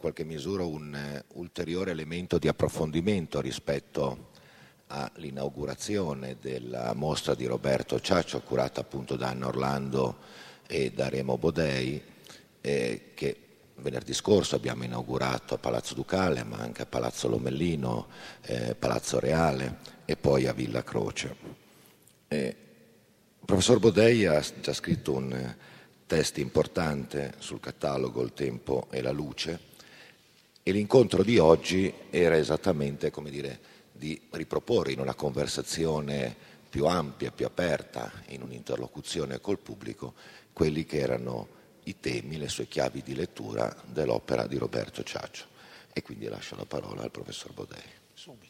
qualche misura un ulteriore elemento di approfondimento rispetto all'inaugurazione della mostra di Roberto Ciaccio, curata appunto da Anna Orlando e da Remo Bodei, che venerdì scorso abbiamo inaugurato a Palazzo Ducale, ma anche a Palazzo Lomellino, Palazzo Reale e poi a Villa Croce. Il professor Bodei ha già scritto un testo importante sul catalogo Il tempo e la luce, e l'incontro di oggi era esattamente, come dire, di riproporre in una conversazione più ampia, più aperta, in un'interlocuzione col pubblico, quelli che erano i temi, le sue chiavi di lettura dell'opera di Roberto Ciaccio. E quindi lascio la parola al professor Bodei. Subito.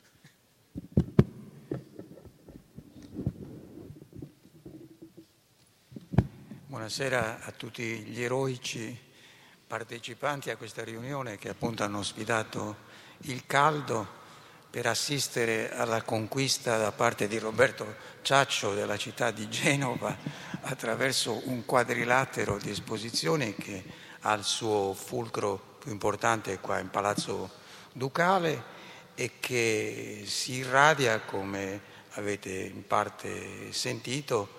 Buonasera a tutti gli eroici partecipanti a questa riunione che appunto hanno sfidato il caldo per assistere alla conquista da parte di Roberto Ciaccio della città di Genova attraverso un quadrilatero di esposizioni che ha il suo fulcro più importante qua in Palazzo Ducale e che si irradia, come avete in parte sentito,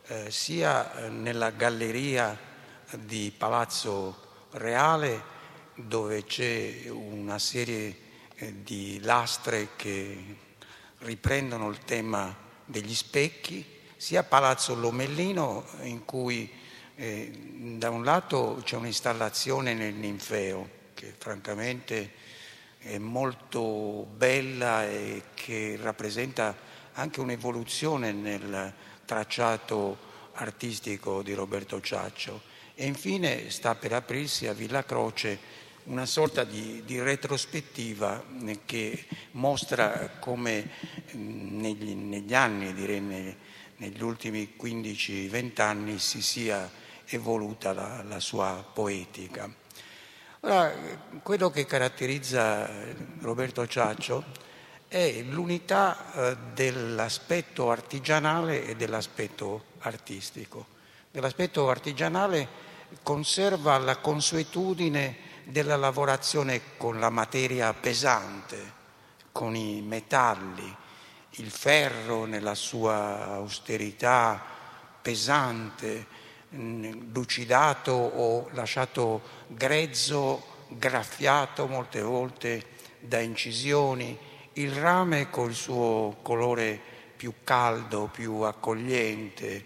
sia nella galleria di Palazzo Reale, dove c'è una serie di lastre che riprendono il tema degli specchi, sia a Palazzo Lomellino, in cui da un lato c'è un'installazione nel Ninfeo che francamente è molto bella e che rappresenta anche un'evoluzione nel tracciato artistico di Roberto Ciaccio, e infine sta per aprirsi a Villa Croce una sorta di retrospettiva che mostra come negli anni, direi negli ultimi 15-20 anni, si sia evoluta la sua poetica. Ora, quello che caratterizza Roberto Ciaccio è l'unità dell'aspetto artigianale e dell'aspetto artistico. Nell'aspetto artigianale conserva la consuetudine della lavorazione con la materia pesante, con i metalli, il ferro nella sua austerità pesante, lucidato o lasciato grezzo, graffiato molte volte da incisioni, il rame col suo colore più caldo, più accogliente,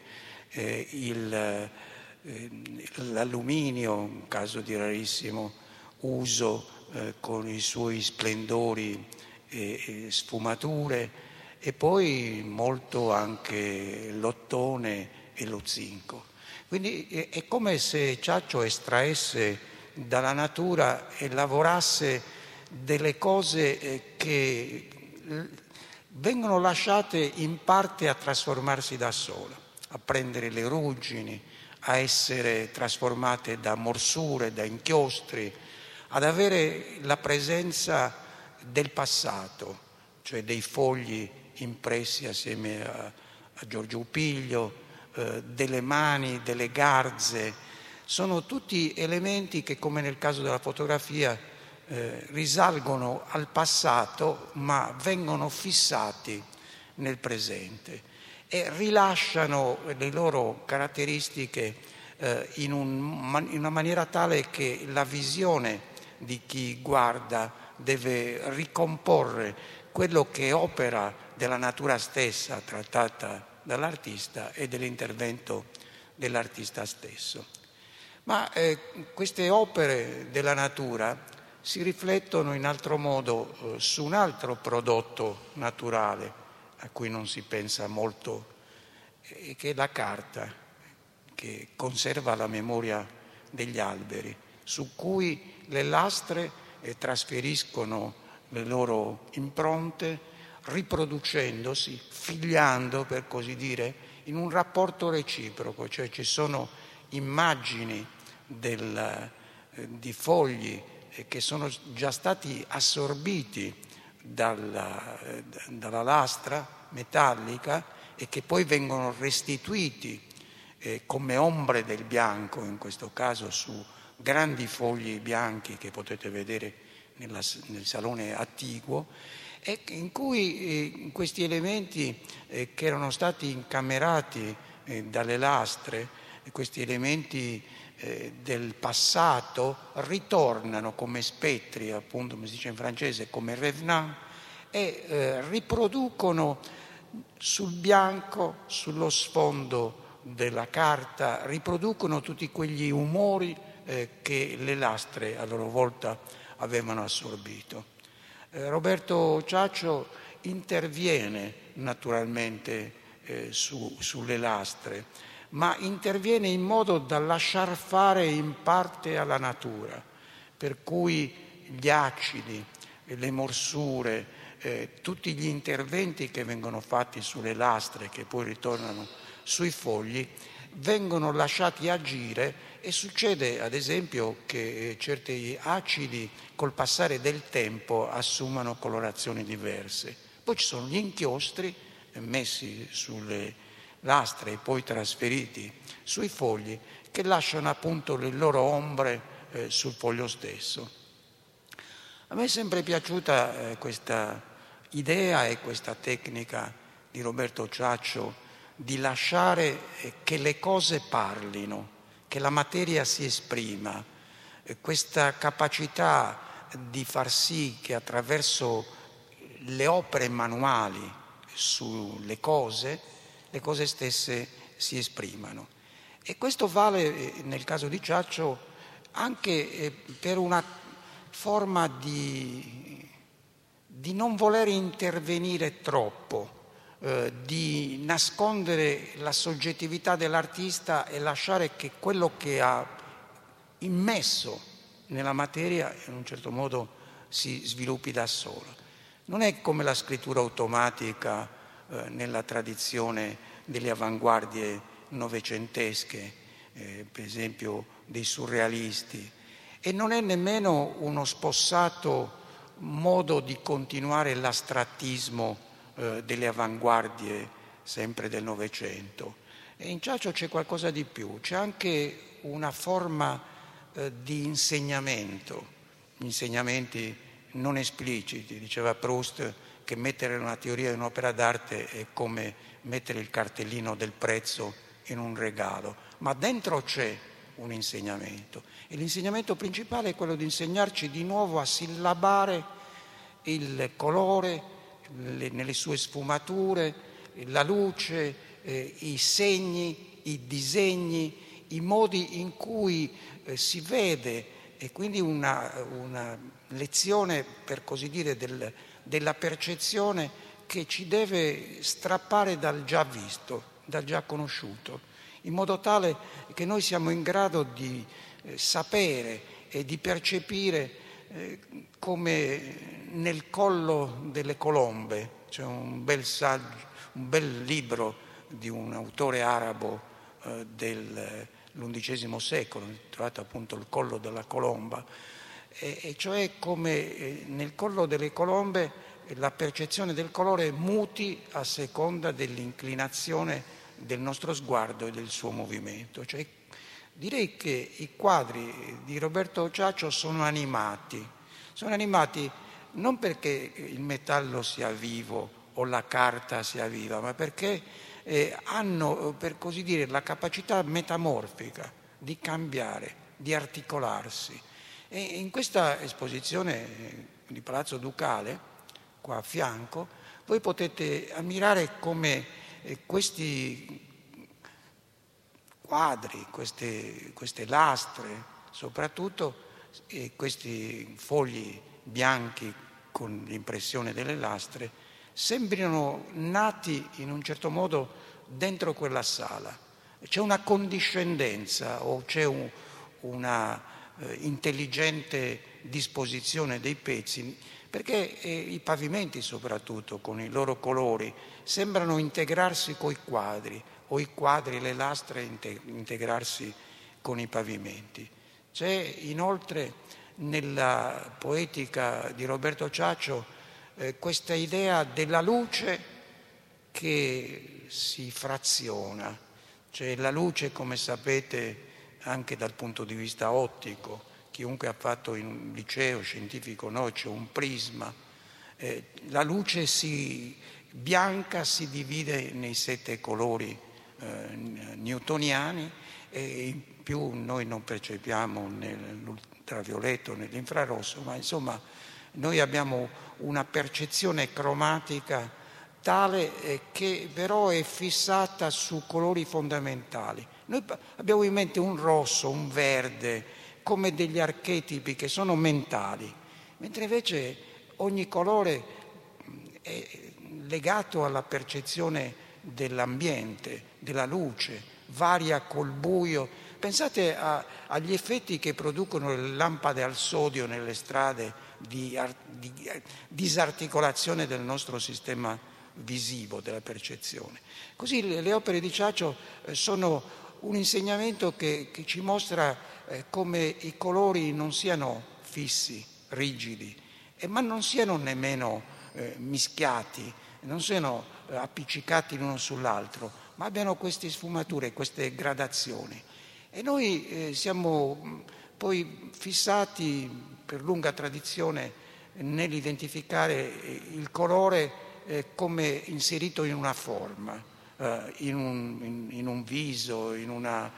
l'alluminio, un caso di rarissimo uso, con i suoi splendori e sfumature, e poi molto anche l'ottone e lo zinco. Quindi è come se Ciaccio estraesse dalla natura e lavorasse delle cose che vengono lasciate in parte a trasformarsi da sola, a prendere le ruggini, a essere trasformate da morsure, da inchiostri, ad avere la presenza del passato, cioè dei fogli impressi assieme a Giorgio Upiglio, delle mani, delle garze. Sono tutti elementi che, come nel caso della fotografia, risalgono al passato ma vengono fissati nel presente e rilasciano le loro caratteristiche in una maniera tale che la visione di chi guarda deve ricomporre quello che è opera della natura stessa trattata dall'artista e dell'intervento dell'artista stesso. Ma queste opere della natura si riflettono in altro modo su un altro prodotto naturale a cui non si pensa molto, che è la carta, che conserva la memoria degli alberi, su cui le lastre trasferiscono le loro impronte, riproducendosi, figliando, per così dire, in un rapporto reciproco, cioè ci sono immagini di fogli che sono già stati assorbiti dalla lastra metallica e che poi vengono restituiti come ombre del bianco, in questo caso su grandi fogli bianchi che potete vedere nel salone attiguo, e in cui questi elementi che erano stati incamerati dalle lastre, questi elementi del passato, ritornano come spettri, appunto come si dice in francese, come revenant, e riproducono sul bianco, sullo sfondo della carta, riproducono tutti quegli umori che le lastre a loro volta avevano assorbito. Roberto Ciaccio interviene naturalmente sulle lastre, ma interviene in modo da lasciar fare in parte alla natura, per cui gli acidi, le morsure, tutti gli interventi che vengono fatti sulle lastre, che poi ritornano sui fogli, vengono lasciati agire, e succede ad esempio che certi acidi col passare del tempo assumano colorazioni diverse. Poi ci sono gli inchiostri messi sulle lastre e poi trasferiti sui fogli, che lasciano appunto le loro ombre sul foglio stesso. A me è sempre piaciuta questa idea e questa tecnica di Roberto Ciaccio di lasciare che le cose parlino, che la materia si esprima, questa capacità di far sì che attraverso le opere manuali sulle cose, le cose stesse si esprimano. E questo vale nel caso di Ciaccio anche per una forma di non voler intervenire troppo, di nascondere la soggettività dell'artista e lasciare che quello che ha immesso nella materia in un certo modo si sviluppi da solo. Non è come la scrittura automatica nella tradizione delle avanguardie novecentesche, per esempio dei surrealisti, e non è nemmeno uno spossato modo di continuare l'astrattismo delle avanguardie sempre del Novecento. E in Ciaccio c'è qualcosa di più, c'è anche una forma di insegnamento, insegnamenti non espliciti. Diceva Proust che mettere una teoria in un'opera d'arte è come mettere il cartellino del prezzo in un regalo, ma dentro c'è un insegnamento, e l'insegnamento principale è quello di insegnarci di nuovo a sillabare il colore nelle sue sfumature, la luce, i segni, i disegni, i modi in cui si vede, e quindi una lezione, per così dire, della percezione che ci deve strappare dal già visto, dal già conosciuto, in modo tale che noi siamo in grado di sapere e di percepire come nel collo delle colombe. C'è un bel libro di un autore arabo dell'XI secolo, intitolato appunto Il collo della colomba, e cioè come nel collo delle colombe la percezione del colore muti a seconda dell'inclinazione del nostro sguardo e del suo movimento. Cioè, direi che i quadri di Roberto Ciaccio sono animati non perché il metallo sia vivo o la carta sia viva, ma perché hanno, per così dire, la capacità metamorfica di cambiare, di articolarsi. E in questa esposizione di Palazzo Ducale, qua a fianco, voi potete ammirare come questi quadri, queste lastre, soprattutto questi fogli bianchi con l'impressione delle lastre, sembrino nati in un certo modo dentro quella sala. C'è una condiscendenza o c'è una intelligente disposizione dei pezzi, perché i pavimenti soprattutto con i loro colori sembrano integrarsi coi quadri, o i quadri, le lastre integrarsi con i pavimenti. C'è inoltre nella poetica di Roberto Ciaccio questa idea della luce che si fraziona. Cioè la luce, come sapete, anche dal punto di vista ottico. Chiunque ha fatto in un liceo scientifico, noi c'è un prisma. La luce bianca si divide nei 7 colori newtoniani, e in più noi non percepiamo nell'ultravioletto, nell'infrarosso, ma insomma noi abbiamo una percezione cromatica tale che però è fissata su colori fondamentali. Noi abbiamo in mente un rosso, un verde, come degli archetipi che sono mentali, mentre invece ogni colore è legato alla percezione dell'ambiente, della luce, varia col buio. Pensate agli effetti che producono le lampade al sodio nelle strade di disarticolazione del nostro sistema visivo, della percezione. Così le opere di Ciaccio sono un insegnamento che ci mostra come i colori non siano fissi, rigidi, ma non siano nemmeno mischiati, non siano appiccicati l'uno sull'altro, ma abbiano queste sfumature, queste gradazioni. E noi siamo poi fissati per lunga tradizione nell'identificare il colore come inserito in una forma, in un viso, in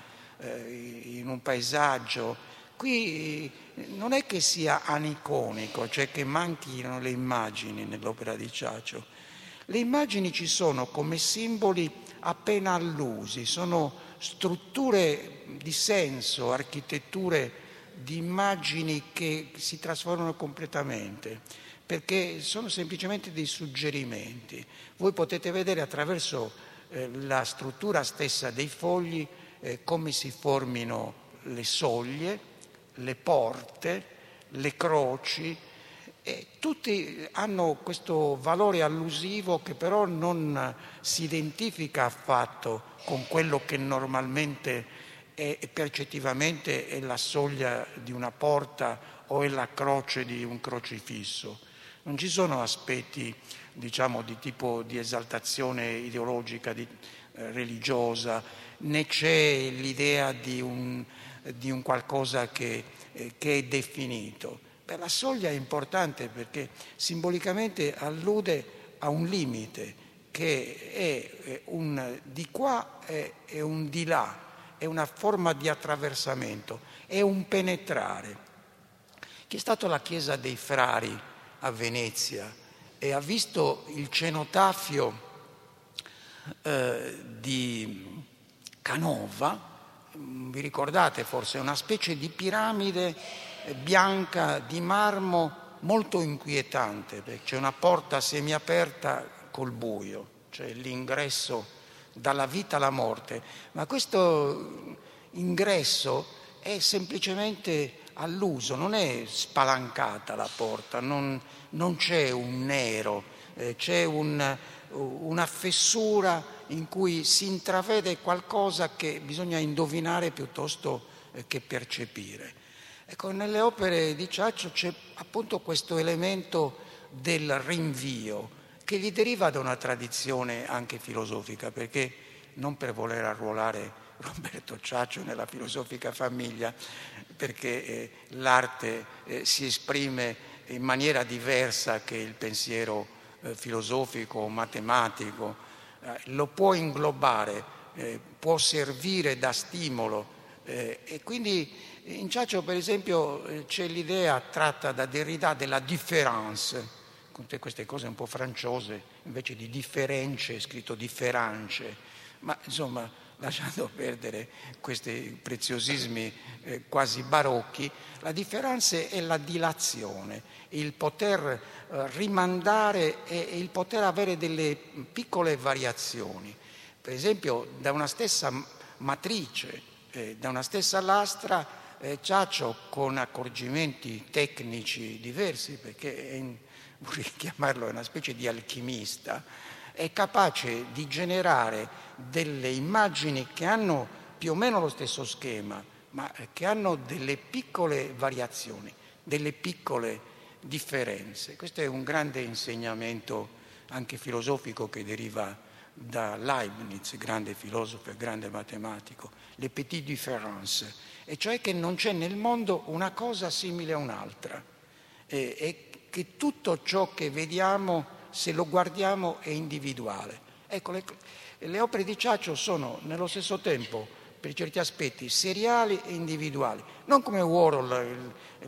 un paesaggio. Qui non è che sia aniconico, cioè che manchino le immagini nell'opera di Ciaccio. Le immagini ci sono come simboli appena allusi, sono strutture di senso, architetture di immagini che si trasformano completamente, perché sono semplicemente dei suggerimenti. Voi potete vedere attraverso la struttura stessa dei fogli come si formino le soglie, le porte, le croci, e tutti hanno questo valore allusivo che però non si identifica affatto con quello che normalmente è percettivamente è la soglia di una porta o è la croce di un crocifisso. Non ci sono aspetti, diciamo, di tipo di esaltazione ideologica, religiosa, né c'è l'idea di un qualcosa che è definito. La soglia è importante perché simbolicamente allude a un limite che è un di qua e un di là, è una forma di attraversamento, è un penetrare. Chi è stato alla chiesa dei Frari a Venezia e ha visto il cenotafio di Canova, vi ricordate forse, è una specie di piramide bianca di marmo molto inquietante, perché c'è una porta semiaperta col buio, cioè l'ingresso dalla vita alla morte, ma questo ingresso è semplicemente all'uso, non è spalancata la porta, non c'è un nero, c'è una fessura in cui si intravede qualcosa che bisogna indovinare piuttosto che percepire. Ecco, nelle opere di Ciaccio c'è appunto questo elemento del rinvio che gli deriva da una tradizione anche filosofica, perché non per voler arruolare Roberto Ciaccio nella filosofica famiglia, perché l'arte si esprime in maniera diversa che il pensiero filosofico o matematico, lo può inglobare, può servire da stimolo e quindi in Ciaccio per esempio c'è l'idea tratta da Derrida della différence, con tutte queste cose un po' franciose, invece di difference scritto differance, ma insomma lasciando perdere questi preziosismi quasi barocchi, la differenza è la dilazione, il poter rimandare e il poter avere delle piccole variazioni. Per esempio da una stessa matrice, da una stessa lastra, Ciaccio con accorgimenti tecnici diversi, perché vorrei chiamarlo una specie di alchimista, è capace di generare delle immagini che hanno più o meno lo stesso schema, ma che hanno delle piccole variazioni, delle piccole differenze. Questo è un grande insegnamento anche filosofico che deriva da Leibniz, grande filosofo e grande matematico, le petites différences, e cioè che non c'è nel mondo una cosa simile a un'altra, e che tutto ciò che vediamo, se lo guardiamo, è individuale. Ecco, le opere di Ciaccio sono nello stesso tempo, per certi aspetti, seriali e individuali, non come Warhol,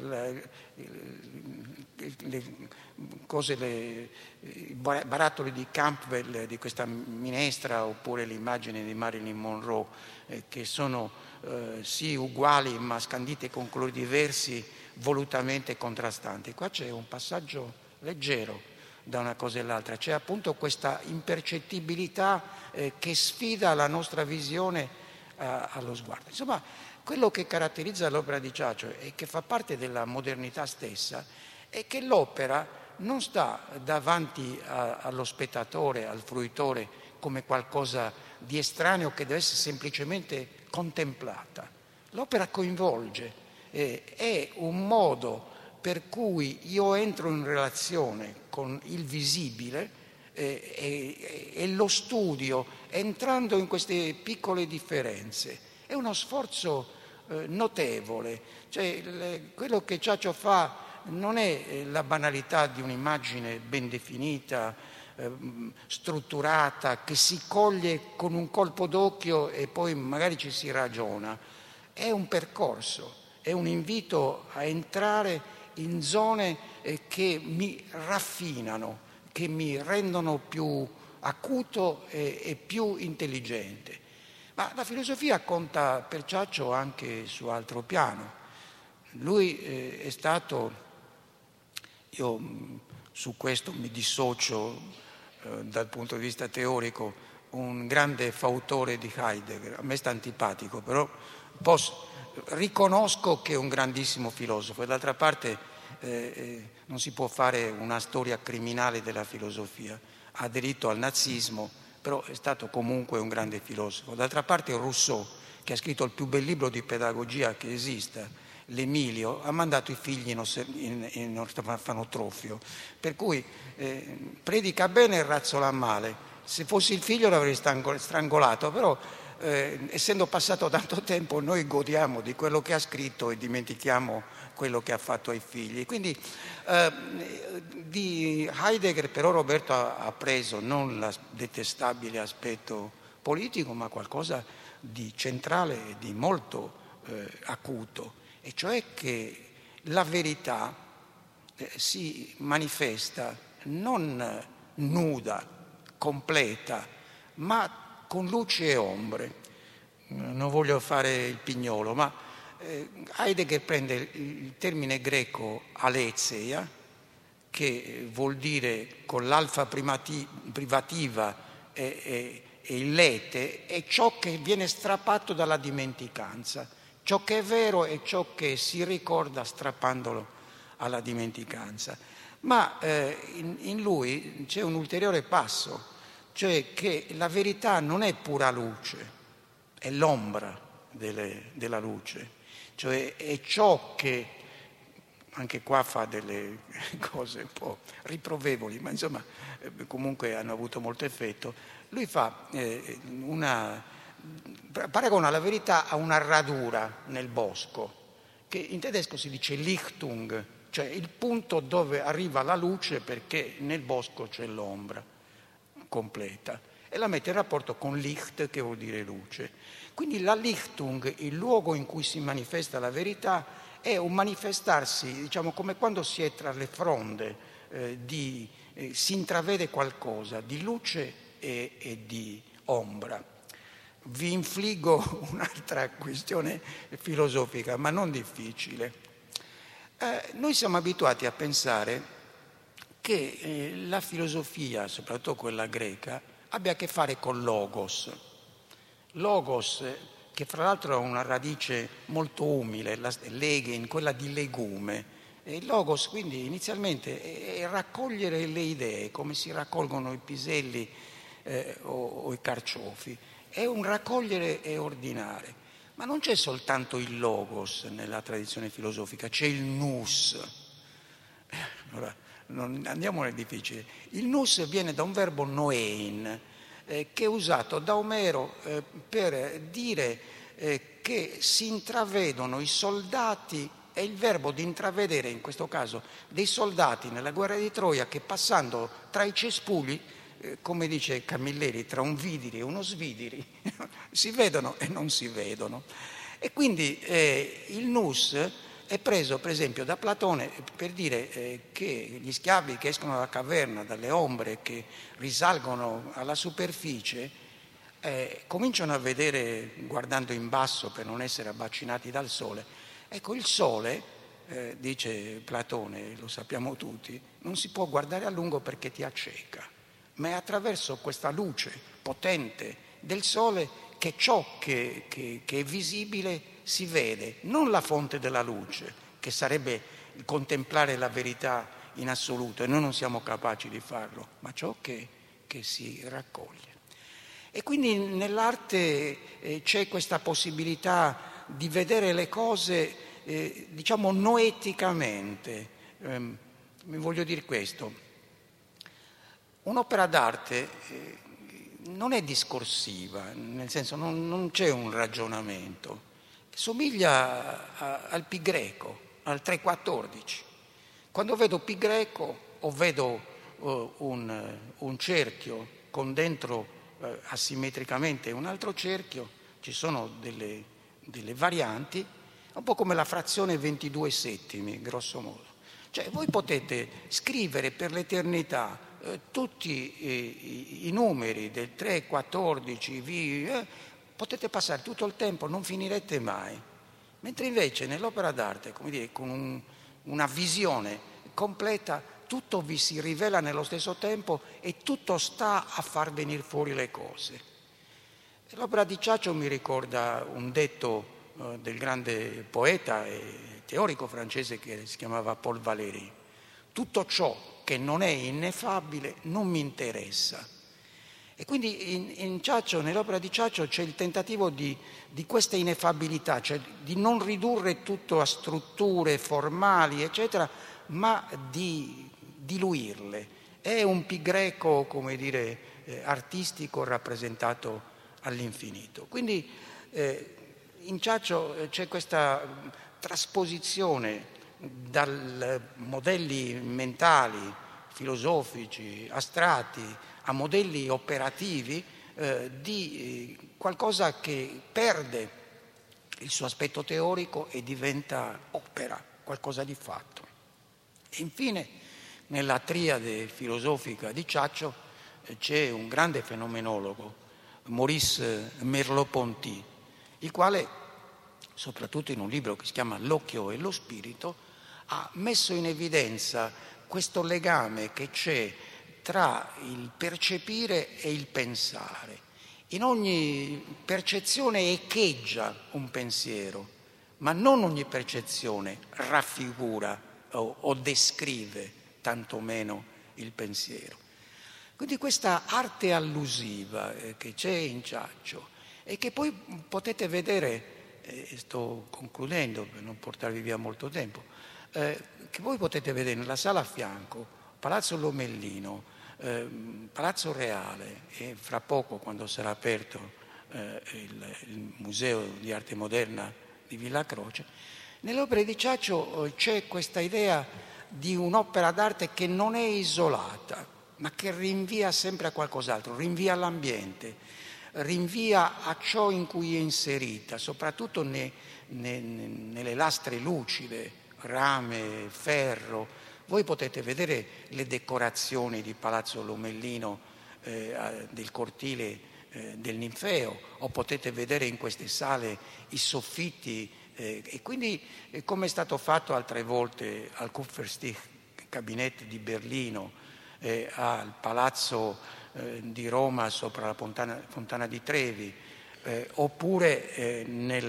i barattoli di Campbell di questa minestra, oppure l'immagine di Marilyn Monroe, che sono sì uguali ma scandite con colori diversi, volutamente contrastanti. Qua c'è un passaggio leggero da una cosa all'altra, c'è appunto questa impercettibilità che sfida la nostra visione allo sguardo. Insomma, quello che caratterizza l'opera di Ciaccio e che fa parte della modernità stessa è che l'opera non sta davanti allo spettatore, al fruitore, come qualcosa di estraneo che deve essere semplicemente contemplata. L'opera coinvolge, è un modo per cui io entro in relazione con il visibile e lo studio entrando in queste piccole differenze. È uno sforzo notevole, cioè quello che Ciaccio fa non è la banalità di un'immagine ben definita, strutturata, che si coglie con un colpo d'occhio e poi magari ci si ragiona. È un percorso, è un invito a entrare in zone che mi raffinano, che mi rendono più acuto e più intelligente. Ma la filosofia conta per Ciaccio anche su altro piano. Lui è stato, io su questo mi dissocio dal punto di vista teorico, un grande fautore di Heidegger. A me sta antipatico, però riconosco che è un grandissimo filosofo, e d'altra parte non si può fare una storia criminale della filosofia. Ha aderito al nazismo, però è stato comunque un grande filosofo. D'altra parte Rousseau, che ha scritto il più bel libro di pedagogia che esista, l'Emilio, ha mandato i figli in orfanotrofio, per cui predica bene e razzola male. Se fossi il figlio l'avrei strangolato, però essendo passato tanto tempo noi godiamo di quello che ha scritto e dimentichiamo quello che ha fatto ai figli. Quindi di Heidegger però Roberto ha preso non il detestabile aspetto politico, ma qualcosa di centrale e di molto acuto, e cioè che la verità si manifesta non nuda, completa, ma con luci e ombre. Non voglio fare il pignolo, ma Heidegger prende il termine greco aletheia, che vuol dire con l'alfa privativa e il lete, è ciò che viene strappato dalla dimenticanza. Ciò che è vero è ciò che si ricorda strappandolo alla dimenticanza. Ma in lui c'è un ulteriore passo, cioè che la verità non è pura luce, è l'ombra della luce, cioè è ciò che, anche qua fa delle cose un po' riprovevoli, ma insomma comunque hanno avuto molto effetto. Lui fa paragona la verità a una radura nel bosco, che in tedesco si dice Lichtung, cioè il punto dove arriva la luce perché nel bosco c'è l'ombra completa, e la mette in rapporto con Licht, che vuol dire luce. Quindi la Lichtung, il luogo in cui si manifesta la verità, è un manifestarsi, diciamo, come quando si è tra le fronde, si intravede qualcosa di luce e di ombra. Vi infliggo un'altra questione filosofica, ma non difficile. Noi siamo abituati a pensare che la filosofia, soprattutto quella greca, abbia a che fare con logos. Logos, che fra l'altro ha una radice molto umile, in quella di legume. E il logos quindi inizialmente è raccogliere le idee, come si raccolgono i piselli o i carciofi. È un raccogliere e ordinare. Ma non c'è soltanto il logos nella tradizione filosofica, c'è il nous. Allora, non andiamo nel difficile. Il nous viene da un verbo noein, che è usato da Omero per dire che si intravedono i soldati, è il verbo di intravedere in questo caso, dei soldati nella guerra di Troia che passando tra i cespugli, come dice Camilleri, tra un vidiri e uno svidiri, si vedono e non si vedono. E quindi il nous è preso per esempio da Platone per dire che gli schiavi che escono dalla caverna, dalle ombre che risalgono alla superficie, cominciano a vedere guardando in basso per non essere abbacinati dal sole. Ecco, il sole, dice Platone, lo sappiamo tutti, non si può guardare a lungo perché ti acceca, ma è attraverso questa luce potente del sole che ciò che è visibile si vede, non la fonte della luce, che sarebbe contemplare la verità in assoluto, e noi non siamo capaci di farlo, ma ciò che si raccoglie. E quindi nell'arte c'è questa possibilità di vedere le cose, diciamo, noeticamente. Mi voglio dire questo. Un'opera d'arte non è discorsiva, nel senso non c'è un ragionamento. Somiglia al pi greco, al 3,14. Quando vedo pi greco o vedo un cerchio con dentro asimmetricamente un altro cerchio, ci sono delle varianti, un po' come la frazione 22 settimi, grosso modo. Cioè voi potete scrivere per l'eternità tutti i numeri del 3, 14, potete passare tutto il tempo, non finirete mai. Mentre invece nell'opera d'arte, come dire, con una visione completa, tutto vi si rivela nello stesso tempo e tutto sta a far venire fuori le cose. L'opera di Ciaccio mi ricorda un detto del grande poeta e teorico francese che si chiamava Paul Valéry: tutto ciò che non è ineffabile non mi interessa. E quindi in Ciaccio, nell'opera di Ciaccio, c'è il tentativo di questa ineffabilità, cioè di non ridurre tutto a strutture formali, eccetera, ma di diluirle. È un pi greco, come dire, artistico rappresentato all'infinito. Quindi in Ciaccio c'è questa trasposizione dai modelli mentali, filosofici, astratti, a modelli operativi di qualcosa che perde il suo aspetto teorico e diventa opera, qualcosa di fatto. E infine, nella triade filosofica di Ciaccio c'è un grande fenomenologo, Maurice Merleau-Ponty, il quale, soprattutto in un libro che si chiama L'occhio e lo spirito, ha messo in evidenza questo legame che c'è tra il percepire e il pensare. In ogni percezione echeggia un pensiero, ma non ogni percezione raffigura o descrive tantomeno il pensiero. Quindi questa arte allusiva che c'è in Ciaccio e che poi potete vedere, sto concludendo per non portarvi via molto tempo, che voi potete vedere nella sala a fianco, Palazzo Lomellino, Palazzo Reale e fra poco, quando sarà aperto il Museo di Arte Moderna di Villa Croce. Nelle opere di Ciaccio c'è questa idea di un'opera d'arte che non è isolata, ma che rinvia sempre a qualcos'altro, rinvia all'ambiente, rinvia a ciò in cui è inserita, soprattutto nelle lastre lucide, rame, ferro. Voi potete vedere le decorazioni di Palazzo Lomellino del cortile del Ninfeo, o potete vedere in queste sale i soffitti e quindi come è stato fatto altre volte al Kupferstich Cabinet di Berlino, al Palazzo di Roma sopra la Fontana di Trevi, oppure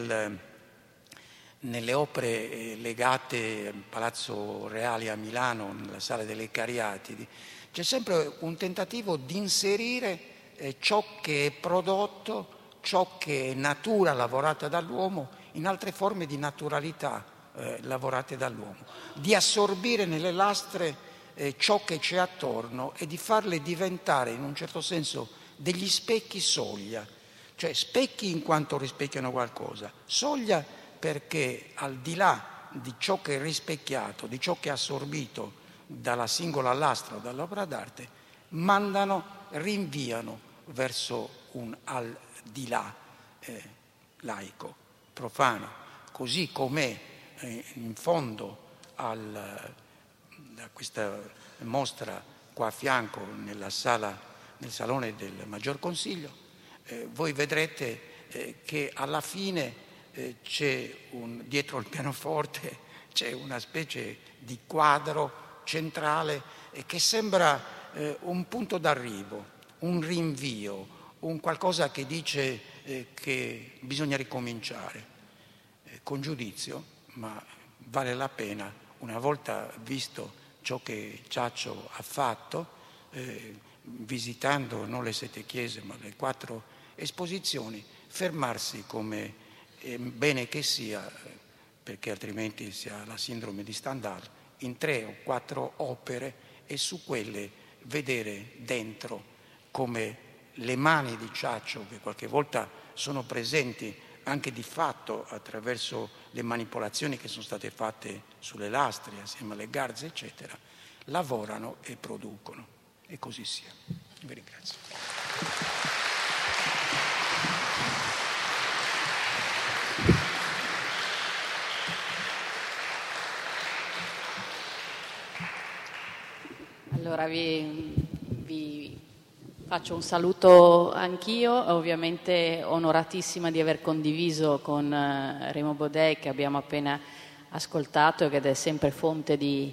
nelle opere legate al Palazzo Reale a Milano, nella Sala delle Cariatidi, c'è sempre un tentativo di inserire ciò che è prodotto, ciò che è natura lavorata dall'uomo, in altre forme di naturalità lavorate dall'uomo, di assorbire nelle lastre ciò che c'è attorno e di farle diventare in un certo senso degli specchi soglia, cioè specchi in quanto rispecchiano qualcosa, soglia perché al di là di ciò che è rispecchiato, di ciò che è assorbito dalla singola lastra o dall'opera d'arte, rinviano verso un al di là laico, profano, così com'è in fondo a questa mostra qua a fianco nel salone del Maggior Consiglio. Voi vedrete che alla fine dietro il pianoforte c'è una specie di quadro centrale che sembra un punto d'arrivo, un rinvio, un qualcosa che dice che bisogna ricominciare con giudizio, ma vale la pena, una volta visto ciò che Ciaccio ha fatto, visitando non le 7 chiese ma le 4 esposizioni, fermarsi come è bene che sia, perché altrimenti si ha la sindrome di Stendhal, in 3 o 4 opere e su quelle vedere dentro come le mani di Ciaccio, che qualche volta sono presenti anche di fatto attraverso le manipolazioni che sono state fatte sulle lastre, assieme alle garze, eccetera, lavorano e producono. E così sia. Vi ringrazio. Allora vi faccio un saluto anch'io, ovviamente onoratissima di aver condiviso con Remo Bodei, che abbiamo appena ascoltato ed è sempre fonte di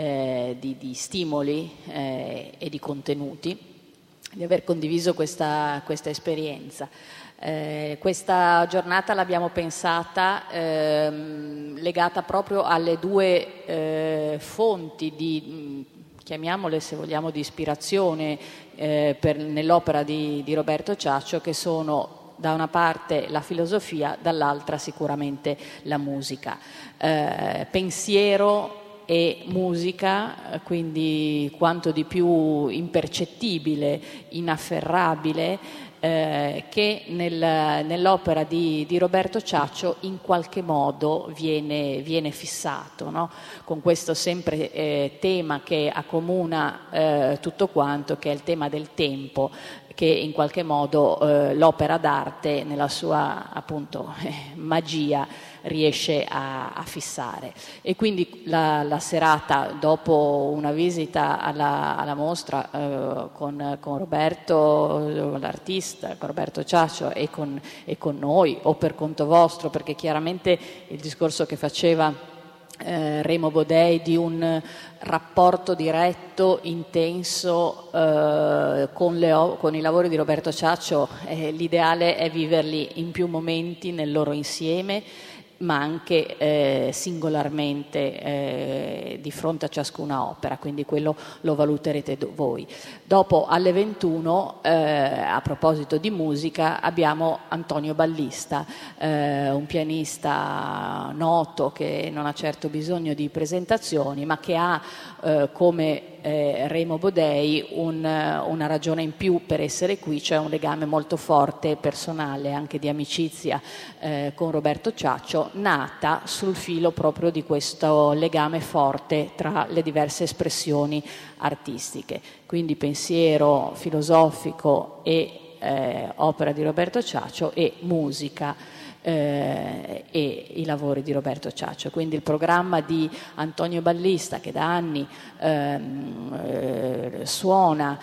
stimoli e di contenuti, di aver condiviso questa esperienza. Questa giornata l'abbiamo pensata legata proprio alle 2 fonti di, chiamiamole se vogliamo, di ispirazione nell'opera di Roberto Ciaccio, che sono da una parte la filosofia, dall'altra sicuramente la musica. Pensiero e musica, quindi quanto di più impercettibile, inafferrabile, che nell'opera di Roberto Ciaccio in qualche modo viene fissato, no? Con questo sempre tema che accomuna tutto quanto, che è il tema del tempo, che in qualche modo l'opera d'arte nella sua appunto magia riesce a fissare. E quindi la serata, dopo una visita alla mostra con Roberto, l'artista, con Roberto Ciaccio e con noi, o per conto vostro, perché chiaramente il discorso che faceva Remo Bodei di un rapporto diretto, intenso con i lavori di Roberto Ciaccio, l'ideale è viverli in più momenti nel loro insieme, ma anche singolarmente di fronte a ciascuna opera, quindi quello lo valuterete voi. Dopo alle 21, a proposito di musica, abbiamo Antonio Ballista, un pianista noto che non ha certo bisogno di presentazioni, ma che ha come Remo Bodei una ragione in più per essere qui, cioè un legame molto forte, personale, anche di amicizia con Roberto Ciaccio, nata sul filo proprio di questo legame forte tra le diverse espressioni artistiche. Quindi pensiero filosofico e opera di Roberto Ciaccio, e musica e i lavori di Roberto Ciaccio. Quindi il programma di Antonio Ballista, che da anni suona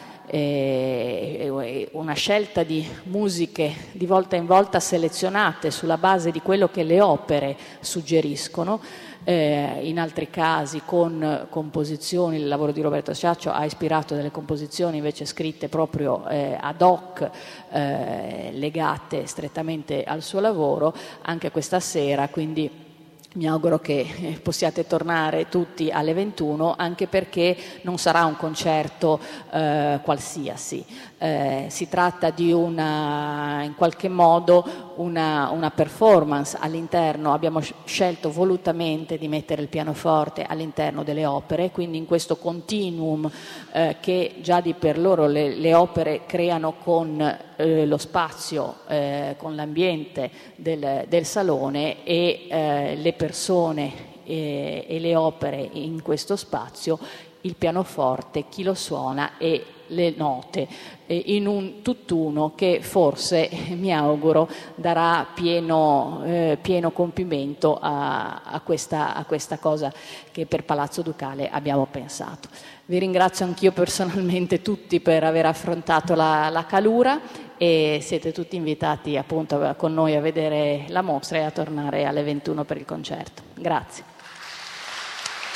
una scelta di musiche di volta in volta selezionate sulla base di quello che le opere suggeriscono, in altri casi con composizioni. Il lavoro di Roberto Ciaccio ha ispirato delle composizioni invece scritte proprio ad hoc, legate strettamente al suo lavoro. Anche questa sera quindi Mi auguro che possiate tornare tutti alle 21, anche perché non sarà un concerto qualsiasi. Si tratta di in qualche modo una performance all'interno. Abbiamo scelto volutamente di mettere il pianoforte all'interno delle opere, quindi in questo continuum che già di per loro le opere creano con lo spazio, con l'ambiente del salone e le persone e le opere in questo spazio, il pianoforte, chi lo suona e le note, in un tutt'uno che forse, mi auguro, darà pieno compimento a questa cosa che per Palazzo Ducale abbiamo pensato. Vi ringrazio anch'io personalmente tutti per aver affrontato la calura, e siete tutti invitati appunto con noi a vedere la mostra e a tornare alle 21 per il concerto. Grazie.